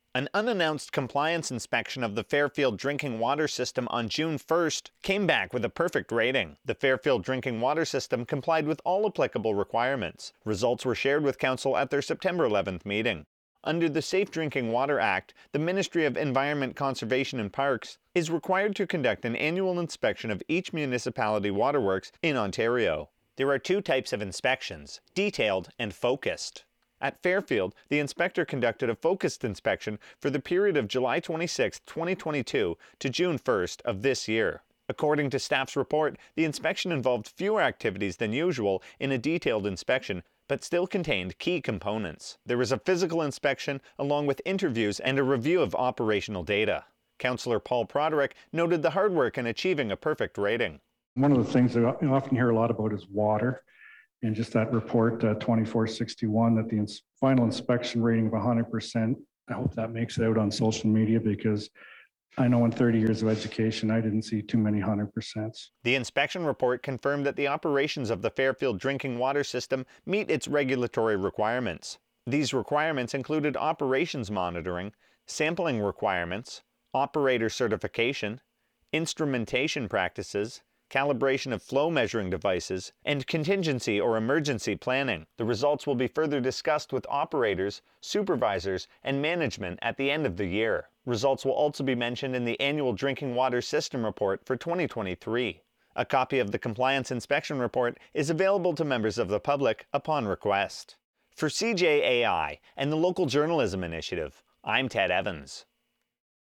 An unannounced compliance inspection of the Fairfield drinking water system on June 1st came back with a perfect rating. The Fairfield drinking water system complied with all applicable requirements. Results were shared with Council at their September 11th meeting. Under the Safe Drinking Water Act, the Ministry of Environment, Conservation and Parks is required to conduct an annual inspection of each municipality waterworks in Ontario. There are two types of inspections: detailed and focused. At Fairfield, the inspector conducted a focused inspection for the period of July 26, 2022 to June 1st of this year. According to staff's report, the inspection involved fewer activities than usual in a detailed inspection, but still contained key components. There was a physical inspection along with interviews and a review of operational data. Councillor Paul Broderick noted the hard work in achieving a perfect rating. One of the things that I often hear a lot about is water. And just that report 2461, that the final inspection rating of 100%, I hope that makes it out on social media, because I know in 30 years of education, I didn't see too many 100%s. The inspection report confirmed that the operations of the Fairfield drinking water system meet its regulatory requirements. These requirements included operations monitoring, sampling requirements, operator certification, instrumentation practices, calibration of flow measuring devices, and contingency or emergency planning. The results will be further discussed with operators, supervisors, and management at the end of the year. Results will also be mentioned in the annual Drinking Water System Report for 2023. A copy of the Compliance Inspection Report is available to members of the public upon request. For CJAI and the Local Journalism Initiative, I'm Ted Evans.